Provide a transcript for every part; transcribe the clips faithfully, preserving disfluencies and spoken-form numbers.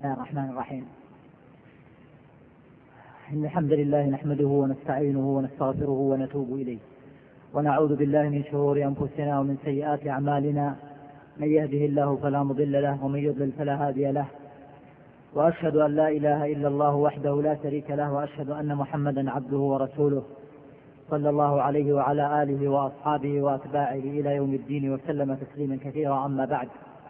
بسم الله الرحمن الرحيم. إن الحمد لله نحمده ونستعينه ونستغفره ونتوب إليه، ونعوذ بالله من شرور أنفسنا ومن سيئات أعمالنا، من يهده الله فلا مضل له ومن يضلل فلا هادي له، وأشهد أن لا إله إلا الله وحده لا شريك له، وأشهد أن محمدا عبده ورسوله صلى الله عليه وعلى آله وأصحابه وأتباعه إلى يوم الدين وسلم تسليما كثيرا. أما بعد،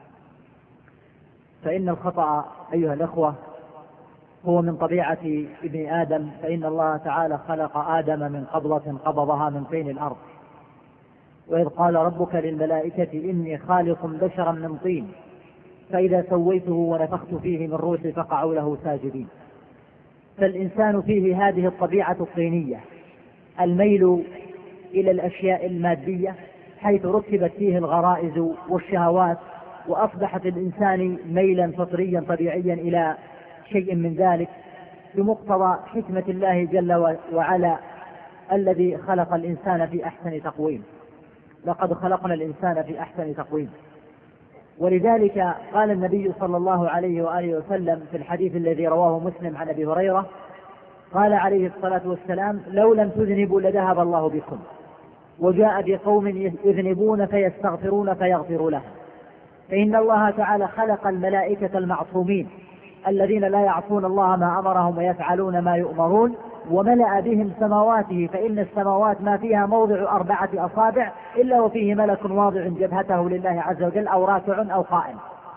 فإن الخطأ أيها الأخوة هو من طبيعة ابن آدم، فإن الله تعالى خلق آدم من قبضة قبضها من طين الأرض، وإذ قال ربك للملائكة إني خالق بشرا من طين فإذا سويته ونفخت فيه من روحي فقعوا له ساجدين. فالإنسان فيه هذه الطبيعة الطينية، الميل إلى الأشياء المادية، حيث ركبت فيه الغرائز والشهوات، وأصبحت الإنسان ميلا فطريا طبيعيا إلى شيء من ذلك، بمقتضى حكمة الله جل وعلا الذي خلق الإنسان في أحسن تقويم. لقد خلقنا الإنسان في أحسن تقويم، ولذلك قال النبي صلى الله عليه وآله وسلم في الحديث الذي رواه مسلم عن أبي هريرة، قال عليه الصلاة والسلام: لو لم تذنبوا لذهب الله بكم، وجاء بقوم يذنبون فيستغفرون فيغفر لهم. فإن الله تعالى خلق الملائكة المعصومين الذين لا يعصون الله ما أمرهم ويفعلون ما يؤمرون، وملأ بهم سماواته، فإن السماوات ما فيها موضع أربعة أصابع إلا وفيه ملك واضع جبهته لله عز وجل، أو راكع أو قائم.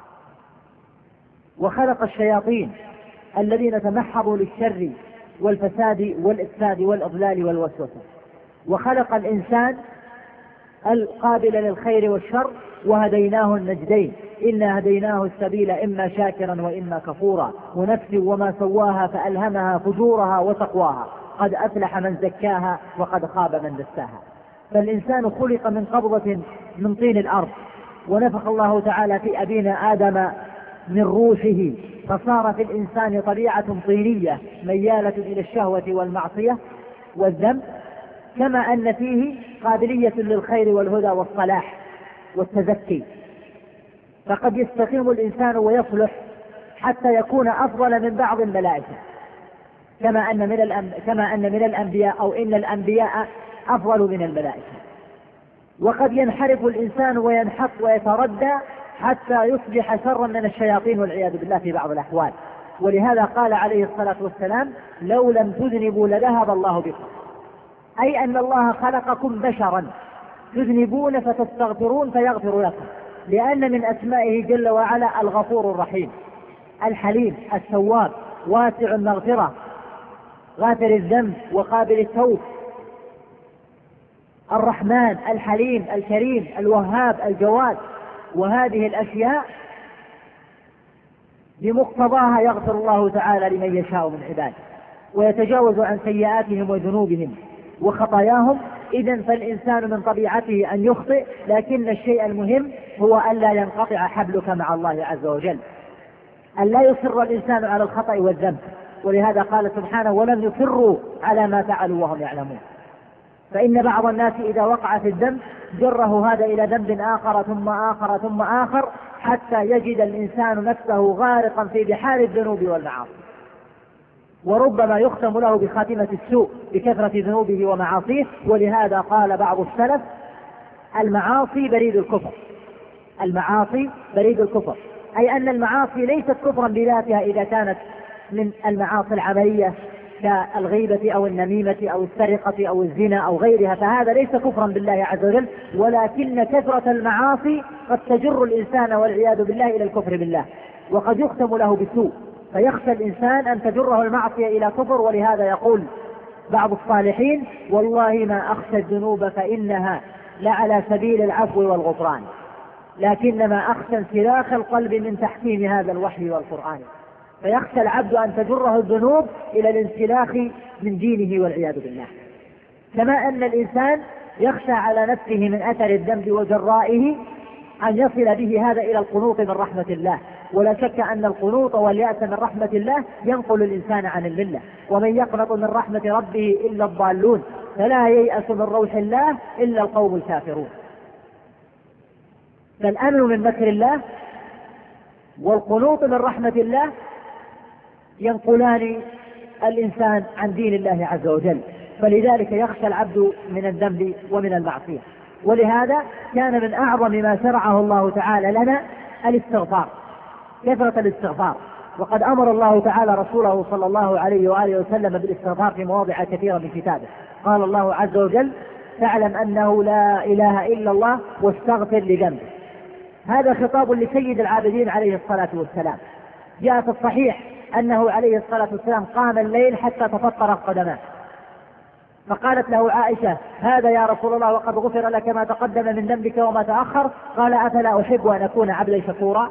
وخلق الشياطين الذين تمحضوا للشر والفساد والإفساد والإضلال والوسوسة. وخلق الإنسان القابل للخير والشر، وهديناه النجدين، إنا هديناه السبيل إما شاكرا وإما كفورا. ونفس وما سواها فألهمها فجورها وتقواها، قد أفلح من زكاها وقد خاب من دساها. فالإنسان خلق من قبضة من طين الأرض، ونفخ الله تعالى في أبينا آدم من روحه، فصار في الإنسان طبيعة طينية ميالة إلى الشهوة والمعصية والذنب، كما أن فيه قابلية للخير والهدى والصلاح والتزكي. فقد يستقيم الإنسان ويصلح حتى يكون أفضل من بعض الملائكة، كما أن من الأنب... كما أن من الأنبياء أو إن الأنبياء أفضل من الملائكة. وقد ينحرف الإنسان وينحط ويتردى حتى يصبح شرا من الشياطين والعياذ بالله في بعض الأحوال. ولهذا قال عليه الصلاة والسلام: لو لم تذنبوا لذهب الله بكم، أي أن الله خلقكم بشرا تذنبون فتستغفرون فيغفر لكم، لأن من أسمائه جل وعلا الغفور الرحيم، الحليم التواب، واسع المغفرة، غافر الذنب وقابل التوب، الرحمن الحليم الكريم الوهاب الجواد. وهذه الأشياء بمقتضاها يغفر الله تعالى لمن يشاء من عباده، ويتجاوز عن سيئاتهم وذنوبهم وخطاياهم. إذن فالإنسان من طبيعته أن يخطئ، لكن الشيء المهم هو أن لا ينقطع حبلك مع الله عز وجل، أن لا يصر الإنسان على الخطأ والذنب. ولهذا قال سبحانه: ولم يصروا على ما فعلوا وهم يعلمون. فإن بعض الناس إذا وقع في الذنب جره هذا إلى ذنب آخر ثم آخر ثم آخر، حتى يجد الإنسان نفسه غارقا في بحار الذنوب والمعاصي، وربما يختم له بخاتمة السوء بكثرة ذنوبه ومعاصيه. ولهذا قال بعض السلف: المعاصي بريد الكفر. المعاصي بريد الكفر، أي أن المعاصي ليست كفرا بذاتها إذا كانت من المعاصي العملية كالغيبة أو النميمة أو السرقة أو الزنا أو غيرها، فهذا ليس كفرا بالله عز وجل، ولكن كثرة المعاصي قد تجر الإنسان والعياذ بالله إلى الكفر بالله، وقد يختم له بسوء، فيخشى الإنسان أن تجره المعصية إلى كفر. ولهذا يقول بعض الصالحين: والله ما أخشى الذنوب فإنها لعلى سبيل العفو والغفران، لكنما أخشى انسلاخ القلب من تحكيم هذا الوحي والقرآن. فيخشى العبد أن تجره الذنوب إلى الانسلاخ من دينه والعياذ بالله. كما أن الإنسان يخشى على نفسه من أثر الذنب وجرائه أن يصل به هذا إلى القنوط من رحمة الله. ولا شك أن القنوط واليأس من رحمة الله ينقل الإنسان عن الملة، ومن يقنط من رحمة ربه إلا الضالون، فلا ييأس من روح الله إلا القوم الكافرون. فالأمن من مكر الله والقنوط من رحمة الله ينقلان الإنسان عن دين الله عز وجل، فلذلك يخشى العبد من الذنب ومن المعصية. ولهذا كان من أعظم ما شرعه الله تعالى لنا الاستغفار، كثرة الاستغفار. وقد أمر الله تعالى رسوله صلى الله عليه وآله وسلم بالاستغفار في مواضع كثيرة من كتابه. قال الله عز وجل: فاعلم أنه لا إله إلا الله واستغفر لذنبك. هذا خطاب لسيد العابدين عليه الصلاة والسلام. جاء في الصحيح أنه عليه الصلاة والسلام قام الليل حتى تفطرت قدماه، فقالت له عائشة: هذا يا رسول الله وقد غفر لك ما تقدم من ذنبك وما تأخر. قال: أفلا أحب أن أكون عبدا شكورا.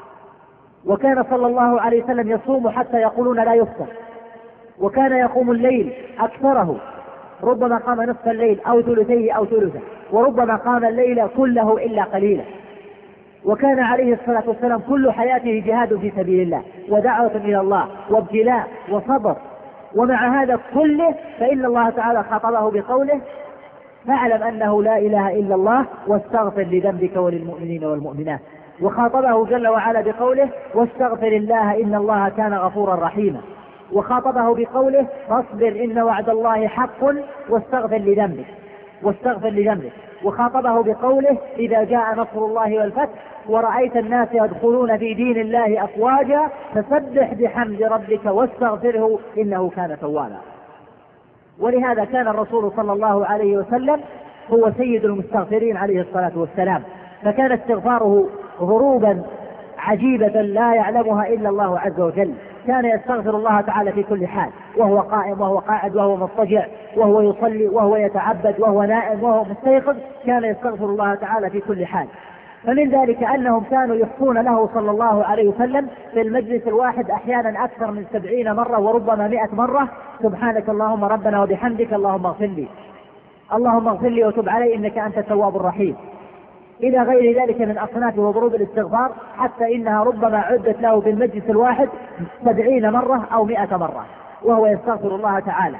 وكان صلى الله عليه وسلم يصوم حتى يقولون لا يفطر، وكان يقوم الليل أكثره، ربما قام نصف الليل أو ثلثيه أو ثلثه، وربما قام الليل كله إلا قليلا. وكان عليه الصلاة والسلام كل حياته جهاد في سبيل الله ودعوة إلى الله وابتلاء وصبر. ومع هذا كله فإن الله تعالى خاطبه بقوله: فاعلم أنه لا إله إلا الله واستغفر لذنبك وللمؤمنين والمؤمنات. وخاطبه جل وعلا بقوله: واستغفر الله إن الله كان غفورا رحيما. وخاطبه بقوله: فاصبر إن وعد الله حق واستغفر لذنبك واستغفر لذنبك. وخاطبه بقوله: إذا جاء نصر الله والفتح ورأيت الناس يدخلون في دين الله أفواجا فسبح بحمد ربك واستغفره إنه كان توابا. ولهذا كان الرسول صلى الله عليه وسلم هو سيد المستغفرين عليه الصلاة والسلام، فكان استغفاره ضروبا عجيبة لا يعلمها إلا الله عز وجل. كان يستغفر الله تعالى في كل حال، وهو قائم وهو قاعد وهو مضطجع وهو يصلي وهو يتعبد وهو نائم وهو مستيقظ، كان يستغفر الله تعالى في كل حال. فمن ذلك أنهم كانوا يحصون له صلى الله عليه وسلم في المجلس الواحد أحيانا أكثر من سبعين مرة وربما مئة مرة: سبحانك اللهم ربنا وبحمدك اللهم اغفر لي، اللهم اغفر لي وتب علي إنك أنت التواب الرحيم، إلى غير ذلك من أصناف وضروب الاستغفار، حتى إنها ربما عدت له في المجلس الواحد سبعين مرة أو مئة مرة وهو يستغفر الله تعالى.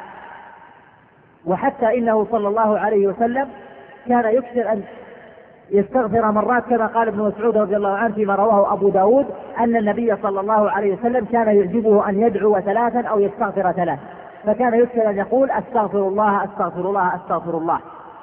وحتى إنه صلى الله عليه وسلم كان يكثر أن يستغفر مرات، كما قال ابن مسعود رضي الله عنه فيما رواه أبو داود أن النبي صلى الله عليه وسلم كان يعجبه أن يدعو ثلاثا أو يستغفر ثلاثا، فكان يكثر أن يقول: أستغفر الله أستغفر الله أستغفر الله.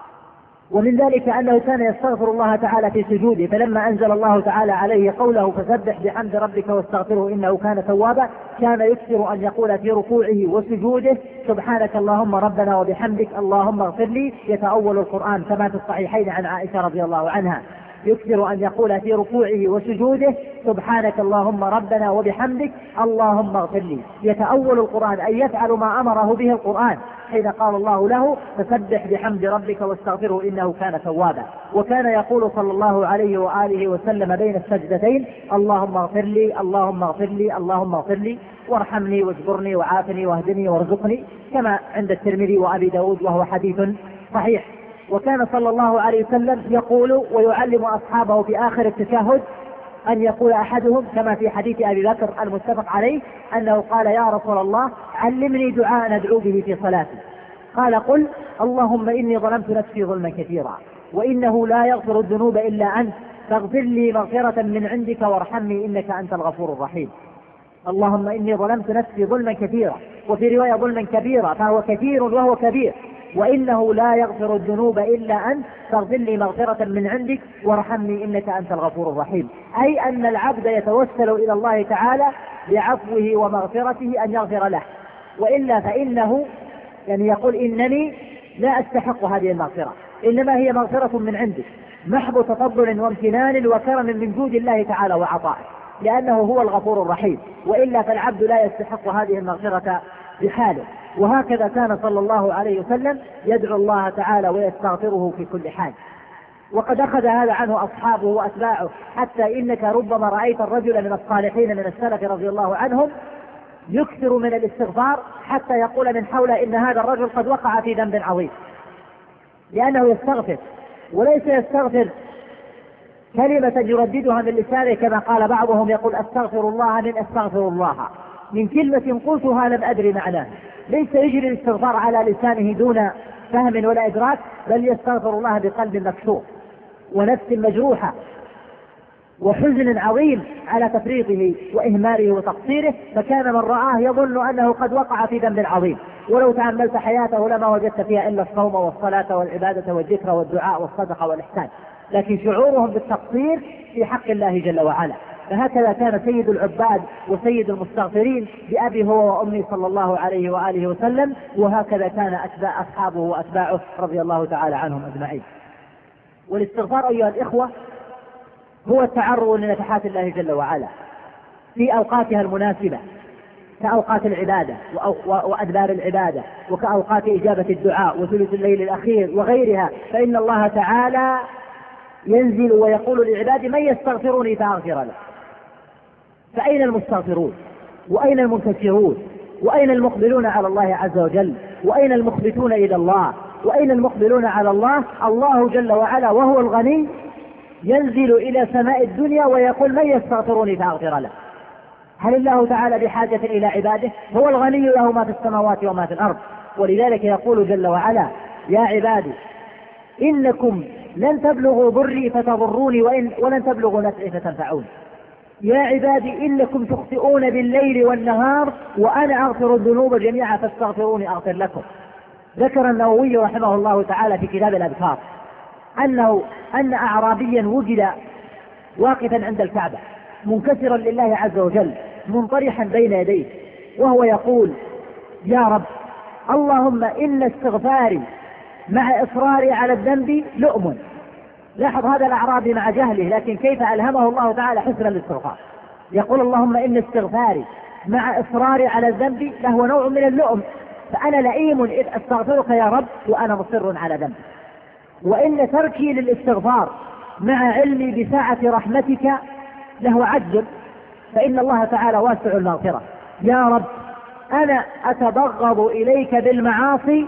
ومن ذلك أنه كان يستغفر الله تعالى في سجوده، فلما أنزل الله تعالى عليه قوله: فسبح بحمد ربك واستغفره إنه كان توابا، كان يكثر أن يقول في ركوعه وسجوده: سبحانك اللهم ربنا وبحمدك اللهم اغفر لي، يتأول القرآن كما في الصحيحين عن عائشة رضي الله عنها. يكثر أن يقول في ركوعه وسجوده: سبحانك اللهم ربنا وبحمدك اللهم اغفر لي، يتأول القرآن أي يفعل ما أمره به القرآن، حين قال الله له: فسبح بحمد ربك واستغفره إنه كان توابا. وكان يقول صلى الله عليه وآله وسلم بين السجدتين: اللهم اغفر لي اللهم اغفر لي اللهم اغفر لي وارحمني واجبرني وعافني واهدني وارزقني، كما عند الترمذي وأبي داود وهو حديث صحيح. وكان صلى الله عليه وسلم يقول ويعلم أصحابه في آخر التشهد أن يقول أحدهم كما في حديث أبي بكر المتفق عليه أنه قال: يا رسول الله علمني دعاء ندعو به في صلاتي. قال: قل اللهم إني ظلمت نفسي ظلما كثيرا وإنه لا يغفر الذنوب إلا أنت فاغفر لي مغفرة من عندك وارحمني إنك أنت الغفور الرحيم. اللهم إني ظلمت نفسي ظلما كثيرا، وفي رواية ظلما كبيرا، فهو كثير وهو كبير، وإنه لا يغفر الذنوب إلا أنت فاغفر لي مغفرة من عندك وارحمني إنك أنت الغفور الرحيم. أي أن العبد يتوسل إلى الله تعالى بعفوه ومغفرته أن يغفر له، وإلا فإنه يعني يقول: إنني لا أستحق هذه المغفرة، إنما هي مغفرة من عندك محض تفضل وامتنان وكرم من جود الله تعالى وعطائه، لأنه هو الغفور الرحيم، وإلا فالعبد لا يستحق هذه المغفرة بحاله. وهكذا كان صلى الله عليه وسلم يدعو الله تعالى ويستغفره في كل حال. وقد أخذ هذا عنه أصحابه وأتباعه، حتى إنك ربما رأيت الرجل من الصالحين من السلف رضي الله عنهم يكثر من الاستغفار حتى يقول من حوله: إن هذا الرجل قد وقع في ذنب عظيم، لأنه يستغفر، وليس يستغفر كلمة يرددها من لسانه كما قال بعضهم يقول: أستغفر الله من أستغفر الله، من كلمة قلتها لم أدري معناها. ليس يجري الاستغفار على لسانه دون فهم ولا إدراك، بل يستغفر الله بقلب مكسور ونفس مجروحة. وحزن عظيم على تفريطه وإهماله وتقصيره، فكان من رآه يظن أنه قد وقع في ذنب عظيم، ولو تأملت حياته لما وجدت فيها إلا الصوم والصلاة والعبادة والذكر والدعاء والصدقة والإحسان، لكن شعورهم بالتقصير في حق الله جل وعلا. فهكذا كان سيد العباد وسيد المستغفرين بأبي هو وأمي صلى الله عليه وآله وسلم، وهكذا كان أتباع أصحابه وأتباعه رضي الله تعالى عنهم أجمعين. والاستغفار أيها الإخوة هو التعرض لنفحات الله جل وعلا في أوقاتها المناسبة، كأوقات العبادة وأدبار العبادة، وكأوقات إجابة الدعاء وثلث الليل الأخير وغيرها، فإن الله تعالى ينزل ويقول لعباده من يستغفروني فأغفر له. فأين المستغفرون؟ وأين المنكسرون؟ وأين المقبلون على الله عز وجل؟ وأين المخبتون إلى الله؟ وأين المقبلون على الله؟ الله جل وعلا وهو الغني ينزل إلى سماء الدنيا ويقول من يستغفروني فأغفر له. هل الله تعالى بحاجة إلى عباده؟ هو الغني له ما في السماوات وما في الأرض. ولذلك يقول جل وعلا يا عبادي إنكم لن تبلغوا ضري فتضروني وإن ولن تبلغوا نفعي فتنفعوني. يا عبادي إنكم تخطئون بالليل والنهار وأنا أغفر الذنوب جميعا فاستغفروني أغفر لكم. ذكر النووي رحمه الله تعالى في كتاب الأذكار أنه أن أعرابيا وجد واقفا عند الكعبة منكسرا لله عز وجل منطرحا بين يديه وهو يقول يا رب اللهم إن استغفاري مع إصراري على الذنب لؤم. لاحظ هذا الأعرابي مع جهله، لكن كيف ألهمه الله تعالى حسن الاستغفار. يقول اللهم إن استغفاري مع إصراري على الذنب لهو نوع من اللؤم، فأنا لئيم إذ أستغفرك يا رب وأنا مصر على ذنب. وإن تركي للاستغفار مع علمي بسعة رحمتك له عجز، فإن الله تعالى واسع المغفرة. يا رب أنا أتبغض إليك بالمعاصي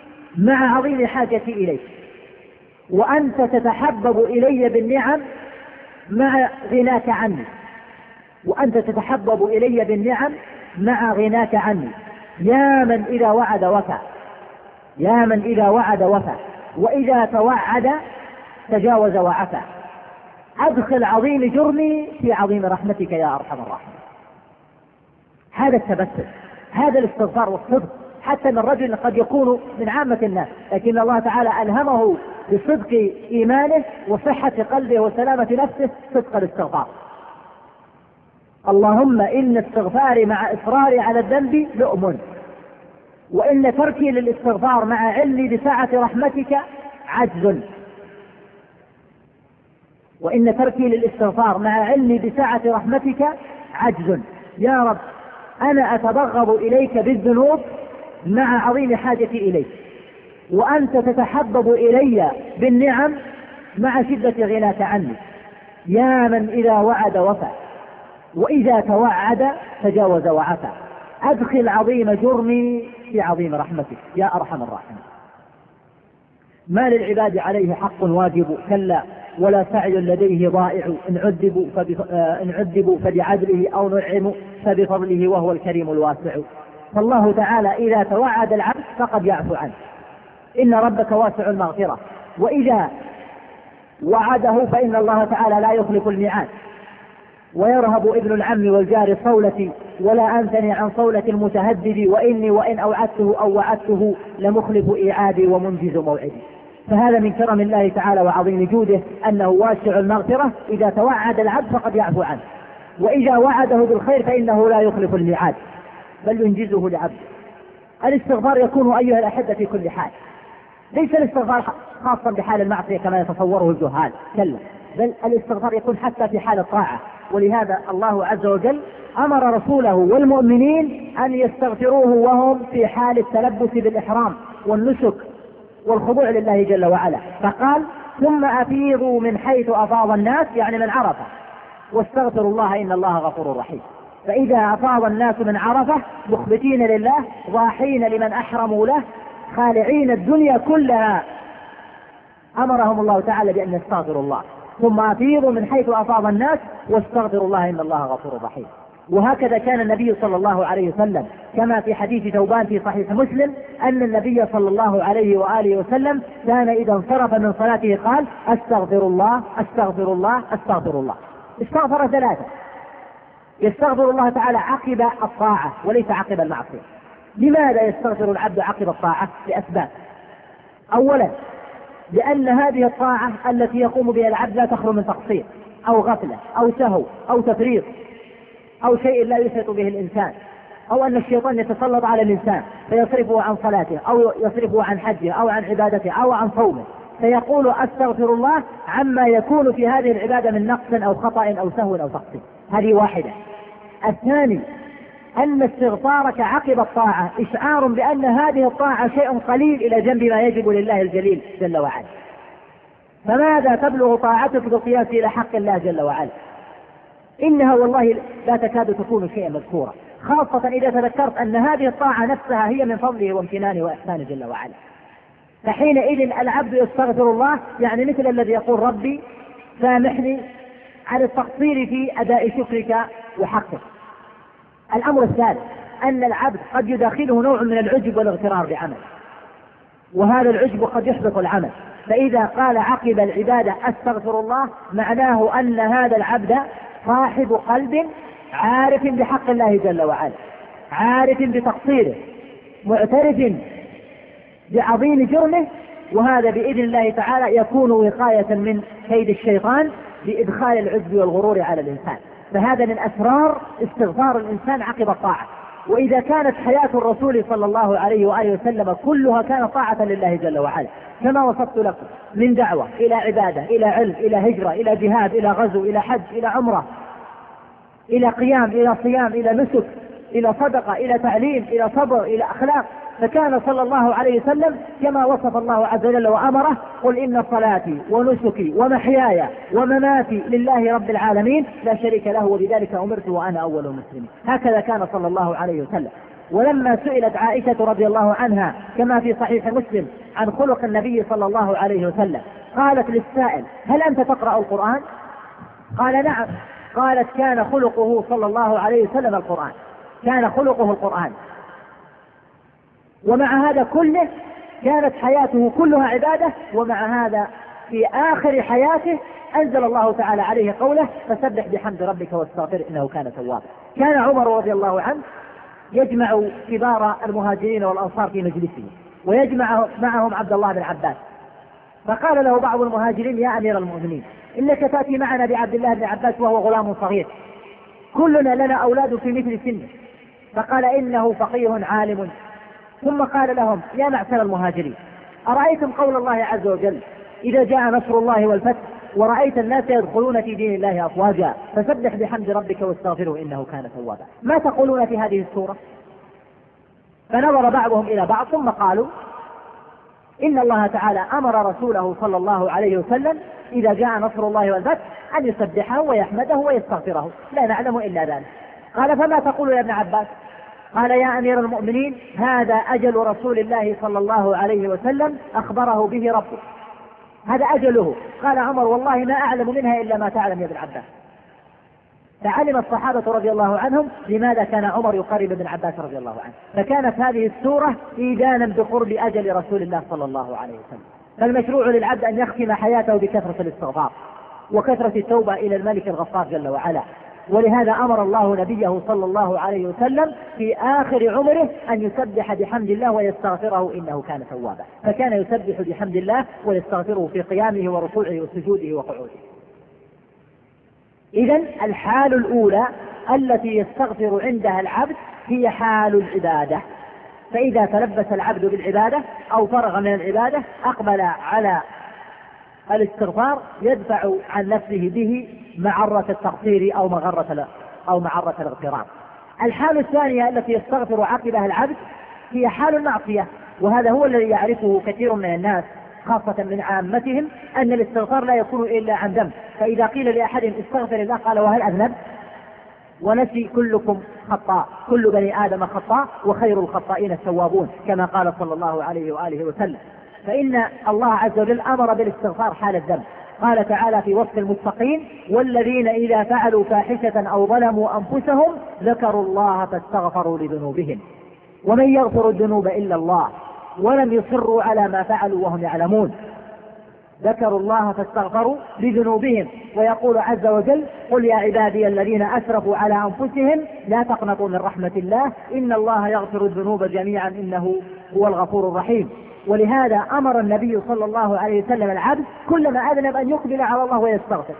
مع عظيم حاجتي إليك، وأنت تتحبب إلي بالنعم مع غناك عني، وأنت تتحبب إلي بالنعم مع غناك عني. يا من إذا وعد وفى، يا من إذا وعد وفى، وإذا توعد تجاوز وعفى. أدخل عظيم جرمي في عظيم رحمتك يا أرحم الراحمين. هذا التبسم، هذا الاستغفار والصدق، حتى من رجل قد يكون من عامة الناس، لكن الله تعالى ألهمه بصدق إيمانه وصحة قلبه وسلامة نفسه صدق الاستغفار. اللهم إن استغفاري مع إصراري على الذنب لؤم، وإن تركي للاستغفار مع علمي بسعة رحمتك عجز، وإن تركي للاستغفار مع علمي بسعة رحمتك عجز. يا رب أنا أتبغض إليك بالذنوب مع عظيم حاجتي إليك، وأنت تتحبب إلي بالنعم مع شدة غناك عني. يا من إذا وعد وفى، وإذا توعد تجاوز وعفى. أدخل عظيم جرمي في عظيم رحمتك يا أرحم الراحمين. ما للعباد عليه حق واجب كلا، ولا سعي لديه ضائع. إن عذبوا إن عذبوا فبعدله أو نعموا فبفضله وهو الكريم الواسع. فالله تعالى إذا توعد العبد فقد يعفو عنه، إن ربك واسع المغفرة. وإذا وعده فإن الله تعالى لا يخلف الميعاد. ويرهب ابن العم والجار صولتي، ولا أنثني عن صولة المتهدد، وإني وإن أوعدته أو وعدته لمخلف إيعادي ومنجز موعدي. فهذا من كرم الله تعالى وعظيم جوده أنه واسع المغفرة. إذا توعد العبد فقد يعفو عنه، وإذا وعده بالخير فإنه لا يخلف الميعاد بل ينجزه لعبده. الاستغفار يكون أيها الأحبة في كل حال، ليس الاستغفار خاصا بحال المعصية كما يتصوره الجهال، كلا، بل الاستغفار يكون حتى في حال الطاعة. ولهذا الله عز وجل أمر رسوله والمؤمنين أن يستغفروه وهم في حال التلبس بالإحرام والنسك والخضوع لله جل وعلا، فقال ثم أفيضوا من حيث أفاض الناس، يعني من عرفة، واستغفروا الله إن الله غفور رحيم. فإذا أفاض الناس من عرفة مخبتين لله ضاحين لمن أحرموا له خالعين الدنيا كلها، أمرهم الله تعالى بأن يستغفروا الله. ثم أفيضوا من حيث أفاض الناس واستغفروا الله إن الله غفور رحيم. وهكذا كان النبي صلى الله عليه وسلم، كما في حديث ثوبان في صحيح مسلم أن النبي صلى الله عليه وآله وسلم كان إذا انصرف من صلاته قال أستغفر الله أستغفر الله أستغفر الله. استغفر ثلاثة. يستغفر الله تعالى عقب الطاعة وليس عقب المعصية. لماذا يستغفر العبد عقب الطاعة؟ لأسباب. أولا لأن هذه الطاعة التي يقوم بها العبد لا تخلو من تقصير أو غفلة أو سهو أو تفريط أو شيء لا يحيط به الإنسان، أو أن الشيطان يتسلط على الإنسان فيصرفه عن صلاته أو يصرفه عن حجه أو عن عبادته أو عن صومه، فيقول أستغفر الله عما يكون في هذه العبادة من نقص أو خطأ أو سهو أو تقصير. هذه واحدة. الثاني أن استغفارك عقب الطاعة إشعار بأن هذه الطاعة شيء قليل إلى جنب ما يجب لله الجليل جل وعلا. فماذا تبلغ طاعتك بالقياس إلى حق الله جل وعلا؟ إنها والله لا تكاد تكون شيئا مذكورا، خاصة إذا تذكرت أن هذه الطاعة نفسها هي من فضله وامتنانه وإحسانه جل وعلا. فحينئذ العبد يستغفر الله يعني مثل الذي يقول ربي سامحني على التقصير في أداء شكرك وحقك. الأمر الثالث أن العبد قد يداخله نوع من العجب والاغترار بعمل، وهذا العجب قد يحبط العمل. فإذا قال عقب العبادة أستغفر الله معناه أن هذا العبد صاحب قلب عارف بحق الله جل وعلا، عارف بتقصيره، معترف بعظيم جرمه، وهذا بإذن الله تعالى يكون وقاية من كيد الشيطان بإدخال العجب والغرور على الإنسان. فهذا من أسرار استغفار الإنسان عقب الطاعة. وإذا كانت حياة الرسول صلى الله عليه وآله وسلم كلها كانت طاعة لله جل وعلا كما وصفت لكم، من دعوة إلى عبادة إلى علم إلى هجرة إلى جهاد إلى غزو إلى حج إلى عمرة إلى قيام إلى صيام إلى نسك إلى صدقة إلى تعليم إلى صبر إلى أخلاق، فكان صلى الله عليه وسلم كما وصف الله عز وجل وأمره: قل إن صلاتي ونسكي ومحياي ومماتي لله رب العالمين لا شريك له وبذلك أمرت وأنا أول المسلمين. هكذا كان صلى الله عليه وسلم. ولما سئلت عائشة رضي الله عنها كما في صحيح مسلم عن خلق النبي صلى الله عليه وسلم قالت للسائل: هل أنت تقرأ القرآن؟ قال: نعم. قالت: كان خلقه صلى الله عليه وسلم القرآن، كان خلقه القرآن. ومع هذا كله كانت حياته كلها عبادة، ومع هذا في آخر حياته أنزل الله تعالى عليه قوله: فسبح بحمد ربك واستغفر إنه كان توابا. كان عمر رضي الله عنه يجمع كبار المهاجرين والأنصار في مجلسه ويجمع معهم عبد الله بن عباس، فقال له بعض المهاجرين: يا أمير المؤمنين، إنك تأتي معنا بعبد الله بن عباس وهو غلام صغير، كلنا لنا أولاد في مثل سنه. فقال: إنه فقيه عالم. ثم قال لهم: يا معشر المهاجرين، أرأيتم قول الله عز وجل: إذا جاء نصر الله والفتح ورأيت الناس يدخلون في دين الله أفواجا فسبح بحمد ربك واستغفره إنه كان توابا. ما تقولون في هذه السورة؟ فنظر بعضهم إلى بعض ثم قالوا: إن الله تعالى أمر رسوله صلى الله عليه وسلم إذا جاء نصر الله والفتح أن يسبحه ويحمده ويستغفره، لا نعلم إلا ذلك. قال: فما تقول يا ابن عباس؟ قال: يا أمير المؤمنين، هذا أجل رسول الله صلى الله عليه وسلم أخبره به ربه، هذا أجله. قال عمر: والله ما أعلم منها إلا ما تعلم يا ابن عباس. فعلم الصحابة رضي الله عنهم لماذا كان عمر يقرب ابن عباس رضي الله عنه، فكانت هذه السورة إيدانا بقرب أجل رسول الله صلى الله عليه وسلم. فالمشروع للعبد أن يختم حياته بكثرة الاستغفار وكثرة التوبة إلى الملك الغفار جل وعلا. ولهذا أمر الله نبيه صلى الله عليه وسلم في آخر عمره أن يسبح بحمد الله ويستغفره إنه كان توابا، فكان يسبح بحمد الله ويستغفره في قيامه وركوعه وسجوده وقعوده. إذن الحال الأولى التي يستغفر عندها العبد هي حال العبادة. فإذا تلبس العبد بالعبادة أو فرغ من العبادة أقبل على الاستغفار يدفع عن نفسه به معرة التقصير أو مغرة أو معرة الاغترار. الحال الثانية التي يستغفر عقبها العبد هي حال المعصية، وهذا هو الذي يعرفه كثير من الناس خاصة من عامتهم، أن الاستغفار لا يكون إلا عن ذنب. فإذا قيل لأحد استغفر الله قال: وهل أذنب؟ ونسي كلكم خطاء، كل بني آدم خطاء وخير الخطائين التوابون، كما قال صلى الله عليه وآله وسلم. فإن الله عز وجل أمر بالاستغفار حال الذنب. قال تعالى في وصف المتقين: والذين إذا فعلوا فاحشة أو ظلموا أنفسهم ذكروا الله فاستغفروا لذنوبهم ومن يغفر الذنوب إلا الله ولم يصروا على ما فعلوا وهم يعلمون. ذكروا الله فاستغفروا لذنوبهم، ويقول عز وجل قل يا عبادي الذين أسرفوا على أنفسهم لا تقنطوا من رحمة الله إن الله يغفر الذنوب جميعا إنه هو الغفور الرحيم. ولهذا أمر النبي صلى الله عليه وسلم العبد كلما أذنب أن يقبل على الله ويستغفر.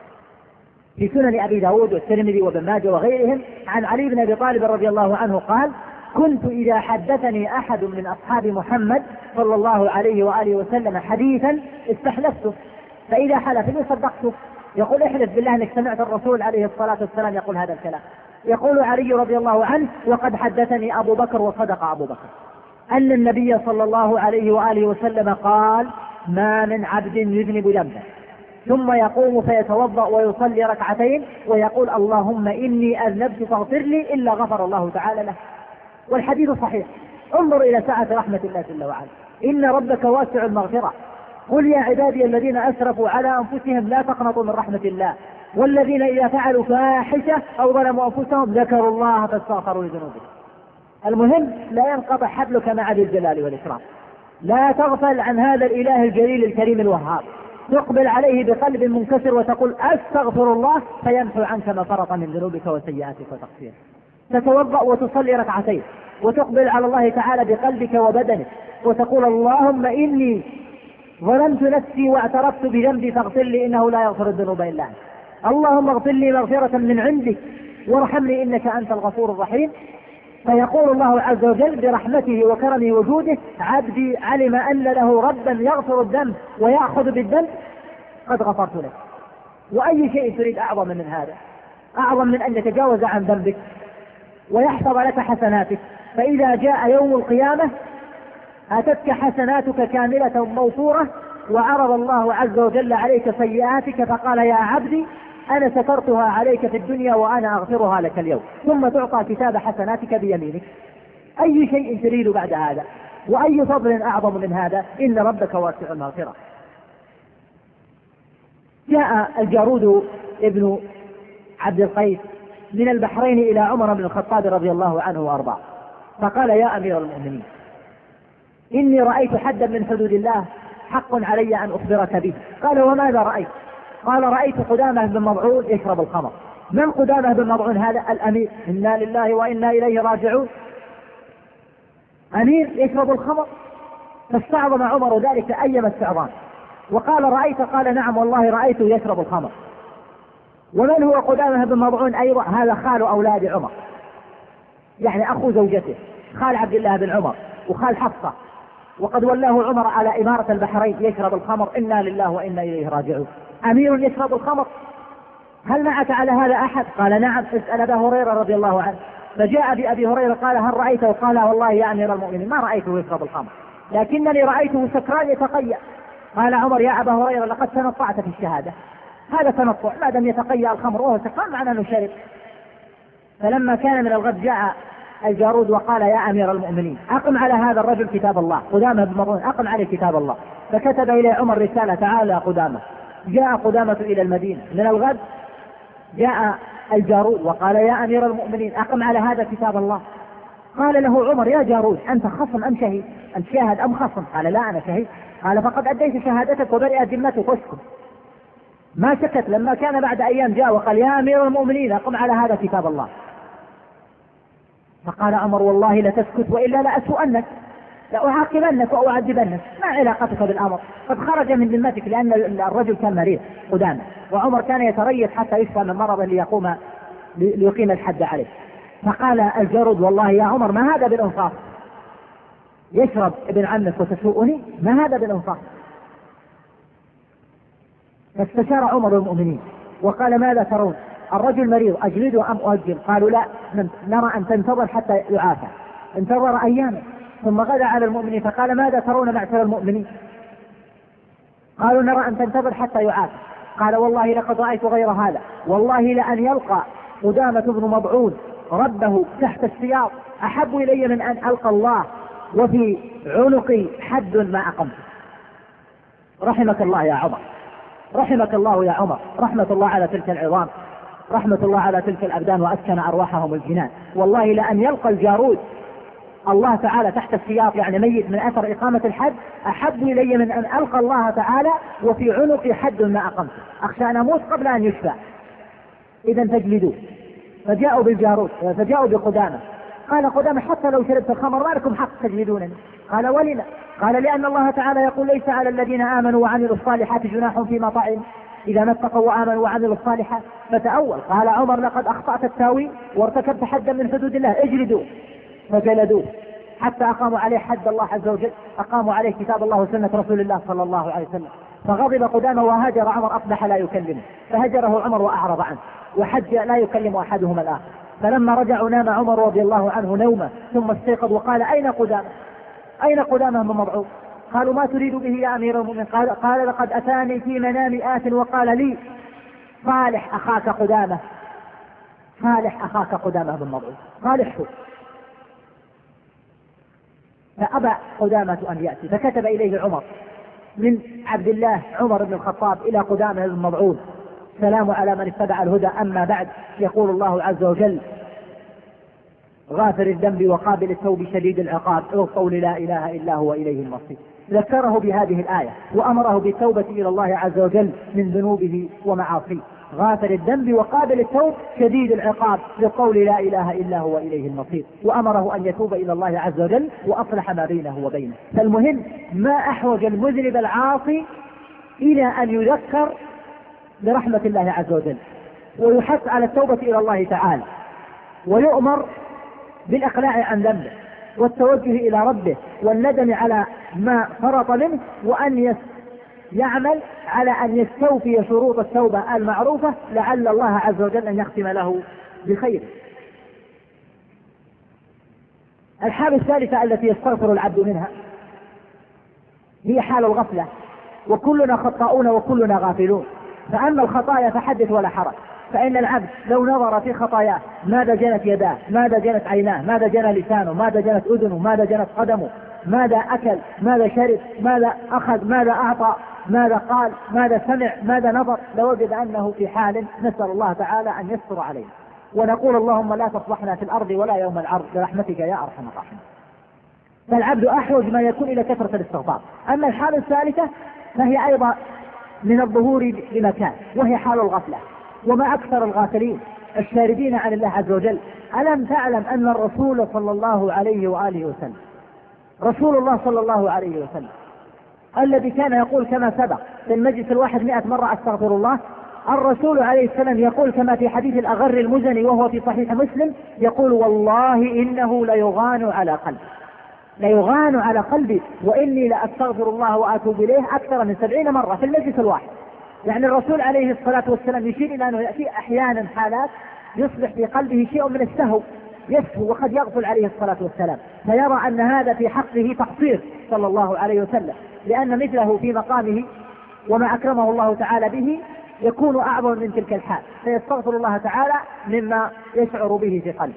في سنن أبي داود والترمذي وابن ماجه وغيرهم عن علي بن أبي طالب رضي الله عنه قال كنت إذا حدثني أحد من أصحاب محمد صلى الله عليه وآله وسلم حديثا استحلفته، فإذا حلفني صدقته. يقول احلف بالله أنك سمعت الرسول عليه الصلاة والسلام يقول هذا الكلام. يقول علي رضي الله عنه وقد حدثني أبو بكر وصدق أبو بكر أن النبي صلى الله عليه وآله وسلم قال ما من عبد يذنب ذنبا ثم يقوم فيتوضأ ويصلي ركعتين ويقول اللهم إني أذنبت فاغفر لي إلا غفر الله تعالى له. والحديث صحيح. انظر إلى سعة رحمة الله جل وعلا، إن ربك واسع المغفرة. قل يا عبادي الذين أسرفوا على أنفسهم لا تقنطوا من رحمة الله والذين إذا فعلوا فاحشة أو ظلموا أنفسهم ذكروا الله فاستغفروا لذنوبهم. المهم لا ينقطع حبلك مع ذي الجلال والإكرام، لا تغفل عن هذا الإله الجليل الكريم الوهاب، تقبل عليه بقلب منكسر وتقول أستغفر الله فيمحو عنك ما فرط من ذنوبك وسيئاتك وتقصيرك. تتوضأ وتصلي ركعتين وتقبل على الله تعالى بقلبك وبدنك وتقول اللهم إني ظلمت نفسي واعترفت بذنبي فاغفر لي إنه لا يغفر الذنوب إلا أنت، اللهم اغفر لي مغفرة من عندك وارحمني إنك أنت الغفور الرحيم. فيقول الله عز وجل برحمته وكرمه وجوده عبدي علم أن له ربا يغفر الذنب ويأخذ بالذنب قد غفرت لك. وأي شيء تريد أعظم من هذا؟ أعظم من أن يتجاوز عن ذنبك ويحفظ لك حسناتك، فإذا جاء يوم القيامة أتتك حسناتك كاملة موفورة وعرض الله عز وجل عليك سيئاتك فقال يا عبدي أنا سترتها عليك في الدنيا وأنا أغفرها لك اليوم، ثم تعطى كتاب حسناتك بيمينك. أي شيء تريد بعد هذا؟ وأي فضل أعظم من هذا؟ إن ربك واسع المغفرة. جاء الجارود ابن عبد القيس من البحرين إلى عمر بن الخطاب رضي الله عنه وأرضاه فقال يا أمير المؤمنين إني رأيت حدا من حدود الله حق علي أن أخبرك به. قال وماذا رأيت؟ قال رأيت قدامة بن مضعون يشرب الخمر. من قدامة بن مضعون هذا؟ الأمير، إنا لله وإنا إليه راجعون، أمير يشرب الخمر. فاستعظم عمر ذلك أيما استعظام وقال رأيت؟ قال نعم والله رأيته يشرب الخمر. ومن هو قدامة بن مضعون أيضا؟ هذا خال أولاد عمر، يعني أخو زوجته، خال عبد الله بن عمر وخال حفصة، وقد ولاه عمر على إمارة البحرين يشرب الخمر. إنا لله وإنا إليه راجعون، أمير يشرب الخمر. هل معك على هذا أحد؟ قال نعم، اسأل أبا هريرة رضي الله عنه. فجاء بأبي هريرة قال هل رأيته؟ قال والله يا أمير المؤمنين ما رأيته يشرب الخمر لكنني رأيته سكران يتقيأ. قال عمر يا أبا هريرة لقد تنطعت في الشهادة، هذا تنطع، ما دام يتقيأ الخمر وهو سكران معناه أنه شرب. فلما كان من الغد جاء الجارود وقال يا أمير المؤمنين أقم على هذا الرجل كتاب الله، قدامة بن مضعون أقم عليه كتاب الله. فكتب إلى عمر رسالة تعالى يا قدامة. جاء قدامة إلى المدينة من الغد، جاء الجارود وقال يا أمير المؤمنين أقم على هذا كتاب الله. قال له عمر يا جارود أنت خصم أم شهيد؟ أنت شاهد أم خصم؟ قال لا أنا شهيد. قال فقد أديت شهادتك وبرئت ذمتك واسكت. ما سكت لما كان بعد أيام جاء وقال يا أمير المؤمنين أقم على هذا كتاب الله. فقال عمر والله لا تسكت وإلا لا أسوأنك، لأعاقبنك وأعذبنك، ما علاقتك بالأمر؟ قد خرج من ذمتك، لأن الرجل كان مريض قدامه وعمر كان يتريث حتى يشفى من مرضه ليقوم ليقيم الحد عليه. فقال الجارود والله يا عمر ما هذا بالإنصاف، يشرب ابن عمك وتسوءني، ما هذا بالإنصاف. فاستشار عمر المؤمنين وقال ماذا ترون؟ الرجل مريض أجلده أم أؤجل؟ قالوا لا نرى أن تنتظر حتى يعافى. انتظر أياما ثم غدا على المؤمنين فقال ماذا ترون معشر المؤمنين؟ قالوا نرى أن تنتظر حتى يعافى. قال والله لقد رأيت غير هذا، والله لأن يلقى قدامة بن مضعون ربه تحت السياط أحب إلي من أن ألقى الله وفي عنقي حد ما أقمت. رحمك الله يا عمر، رحمك الله يا عمر، رحمة الله على تلك العظام، رحمة الله على تلك الأبدان وأسكن أرواحهم الجنان. والله لأن يلقى الجارود الله تعالى تحت السياط يعني ميت من أثر إقامة الحد أحب إلي من أن ألقى الله تعالى وفي عنقي حد ما أقمته، أخشى أن أموت قبل أن يشفع. إذا تجلدوه. فجاءوا بالجارود فجاءوا بقدامة. قال قدامة حتى لو شربت الخمر ما لكم حق تجلدونني؟ قال ولما؟ قال لأن الله تعالى يقول ليس على الذين آمنوا وعملوا الصالحات جناح فيما طعم إذا ما اتقوا وآمنوا وعملوا الصالحات. فتأول. قال عمر لقد أخطأت التاويل وارتكبت حدا من حدود الله اجلدوه. فجلدوه حتى أقاموا عليه حد الله عز وجل، أقاموا عليه كتاب الله وسنة رسول الله صلى الله عليه وسلم. فغضب قدامه وهجر عمر أصبح لا يكلمه، فهجره عمر وأعرض عنه، وحج لا يكلم أحدهما الآخر. فلما رجعوا نام عمر رضي الله عنه نومه ثم استيقظ وقال أين قدامه؟ أين قدامه من مضعوف؟ قالوا ما تريد به يا أمير المؤمنين؟ قال, قال لقد أتاني في منام آت وقال لي صالح أخاك قدامه، صالح أخاك قدامه بن مضعوف، صالحه. فأبى قدامة أن يأتي، فكتب إليه عمر من عبد الله عمر بن الخطاب إلى قدامة بن مضعوف: سلام على من اتبع الهدى، أما بعد. يقول الله عز وجل: غافر الذنب وقابل التوب شديد العقاب، قول لا إله إلا هو إليه المصير. ذكره بهذه الآية وأمره بالتوبة إلى الله عز وجل من ذنوبه ومعاصيه. غافر الذنب وقابل التوب شديد العقاب، لقول لا إله إلا هو إليه المصير، وأمره أن يتوب إلى الله عز وجل وأصلح ما بينه وبينه. فالمهم ما أحوج المذنب العاصي إلى أن يذكر برحمة الله عز وجل ويحث على التوبة إلى الله تعالى، ويؤمر بالإقلاع عن ذنبه والتوجه إلى ربه والندم على ما فرط منه، وأن يعمل على أن يستوفي شروط التوبة المعروفة لعل الله عز وجل أن يختم له بخير. الحالة الثالثة التي يستغفر العبد منها هي حال الغفلة، وكلنا خطاؤون وكلنا غافلون. فأما الخطايا فحدث ولا حرج، فإن العبد لو نظر في خطاياه ماذا جنت يداه، ماذا جنت عيناه، ماذا جنى لسانه، ماذا جنت أذنه، ماذا جنت قدمه، ماذا أكل، ماذا شرب، ماذا أخذ، ماذا أعطى، ماذا قال، ماذا سمع، ماذا نظر، لوجد أنه في حال نسأل الله تعالى أن يستر عليه، ونقول اللهم لا تصلحنا في الأرض ولا يوم العرض برحمتك يا أرحم الراحمين. فالعبد أحوج ما يكون إلى كثرة الاستغفار. أما الحالة الثالثة فهي أيضا من الظهور بمكان، وهي حال الغفلة. وما أكثر الغافلين الشاردين عن الله عز وجل. ألم تعلم أن الرسول صلى الله عليه وآله وسلم، رسول الله صلى الله عليه وسلم الذي كان يقول كما سبق في المجلس الواحد مئة مرة أستغفر الله، الرسول عليه السلام يقول كما في حديث الأغر المزني وهو في صحيح مسلم، يقول والله إنه ليغان على قلبي، ليغان على قلبي وإني لأستغفر الله وأتوب إليه أكثر من سبعين مرة في المجلس الواحد. يعني الرسول عليه الصلاة والسلام يشير إلى أنه يأتي أحيانا حالات يصبح في قلبه شيء من السهو، يسهو وقد يغفل عليه الصلاة والسلام، فيرى أن هذا في حقه تقصير صلى الله عليه وسلم، لأن مثله في مقامه وما أكرمه الله تعالى به يكون أعظم من تلك الحال، فيستغفر الله تعالى مما يشعر به في قلبه.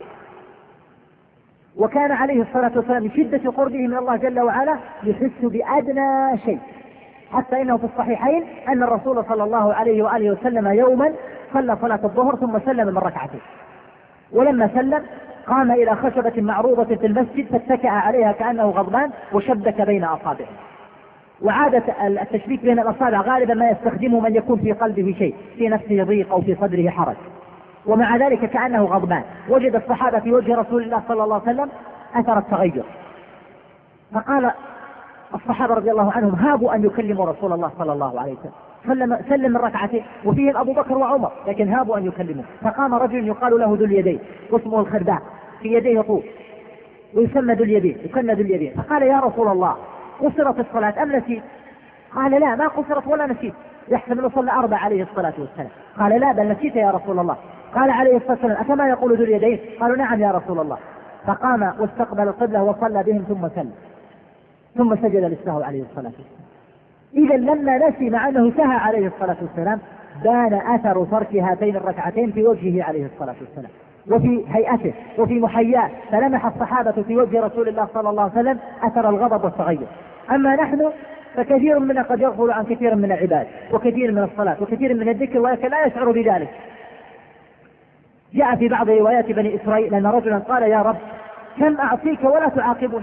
وكان عليه الصلاة والسلام من شدة قربه من الله جل وعلا يحس بأدنى شيء، حتى إنه في الصحيحين أن الرسول صلى الله عليه وآله وسلم يوما صلى صلاة الظهر ثم سلم من ركعتين، ولما سلم قام إلى خشبة معروضة في المسجد فاتكأ عليها كأنه غضبان وشبك بين أصابعه. وعادة التشبيك بين الأصابع غالبا ما يستخدمه من يكون في قلبه شيء، في نفسه ضيق أو في صدره حرج، ومع ذلك كأنه غضبان. وجد الصحابة في وجه رسول الله صلى الله عليه وسلم أثر التغير، فقال الصحابة رضي الله عنهم هابوا أن يكلموا رسول الله صلى الله عليه وسلم، سلم, سلم من ركعتين وفيهم أبو بكر وعمر، لكن هابوا أن يكلموا. فقام رجل يقال له ذو اليدين واسمه الخرداع، في يديه طول ويسمى ذو اليدين، يكنى ذو اليدين. فقال يا رسول الله قصرت الصلاة أم نسيت؟ قال لا ما قصرت ولا نسيت، يحسب أنه صلى أربع عليه الصلاة والسلام. قال لا بل نسيت يا رسول الله. قال عليه الصلاة والسلام أكما يقول ذو اليدين؟ قالوا نعم يا رسول الله. فقام واستقبل القبلة وصلى بهم ثم سلم ثم سجد للسهو عليه الصلاة والسلام. إذا لما نسي مع أنه سهى عليه الصلاة والسلام بان أثر ترك هاتين الركعتين في وجهه عليه الصلاة والسلام وفي هيئته وفي محياه، فلمح الصحابة في وجه رسول الله صلى الله عليه وسلم أثر الغضب والتغير. أما نحن فكثير منا قد يغفل عن كثير من العباد وكثير من الصلاة وكثير من الذكر ولكن لا يشعر بذلك. جاء في بعض روايات بني إسرائيل أن رجلا قال يا رب كم أعصيك ولا تعاقبني.